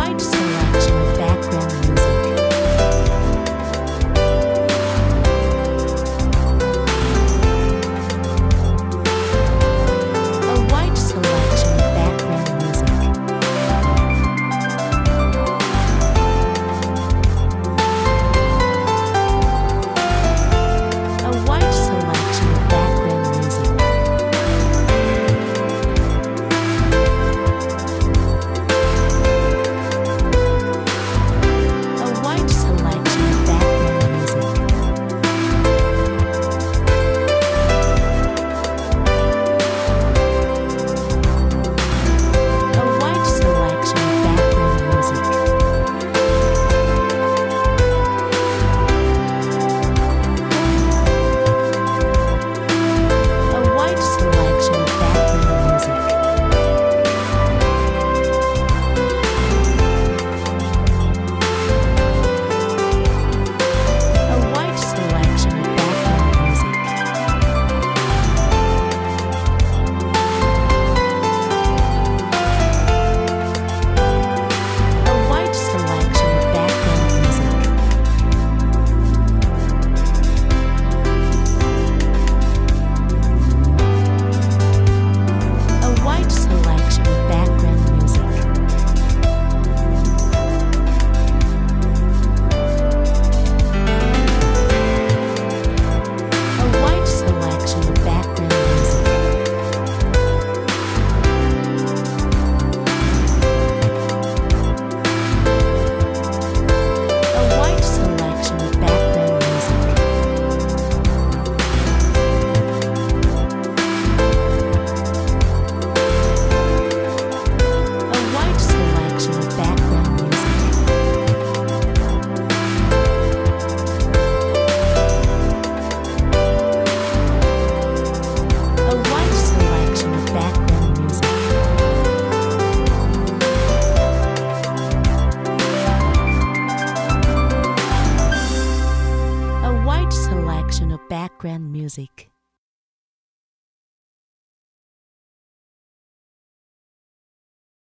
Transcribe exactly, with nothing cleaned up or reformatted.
wide selection of background music. A wide selection of background music. A wide selection of background music. A wide selection of background music. A wide selection of background music. A wide selection of background music. A wide selection of background music. A wide selection of background music. A wide selection of background music. A wide selection of background music. A wide selection of background music. A wide selection of background music. A wide selection of background music. A wide selection of background music.